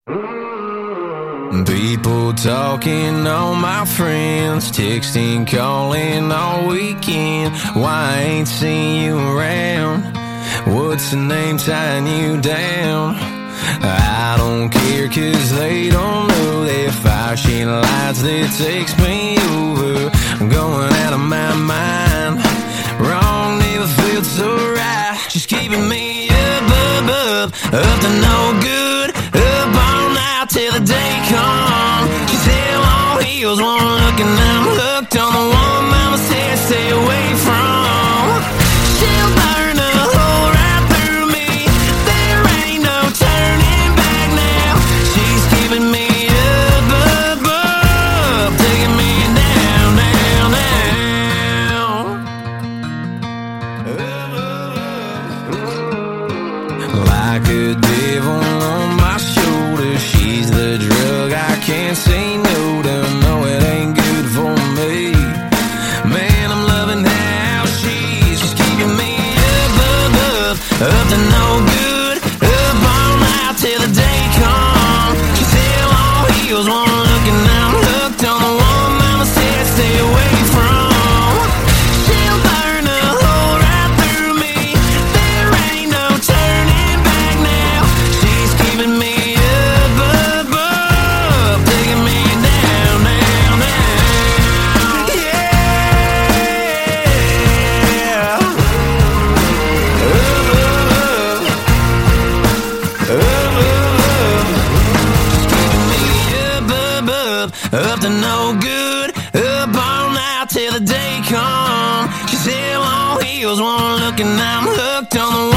People talking, all my friends texting, calling all weekend. Why I ain't seen you around? What's the name tying you down? I don't care, cause they don't know that flashing lights that takes me over. I'm going out of my mind. Wrong never felt so right. She's keeping me up to no good. Up all night till the day comes. She's hell on heels, one look and I'm hooked on the one mama said stay away from. She'll burn a hole right through me. There ain't no turning back now. She's keeping me up, taking me down, down, down. Like a devil on my shoulder, she's the drug I can't say no to. No, it ain't good for me. Man, I'm loving how she's keeping me up to no good. Up all night till the day comes. She's hell on heels, one look and I'm hooked on the one mama said stay away from. She'll burn a hole right through me. There ain't no turning back now. She's keeping me up, taking me down, down, down. Yeah. Up to no good. Up all night till the day comes. She's hell on heels, one look and I'm hooked on the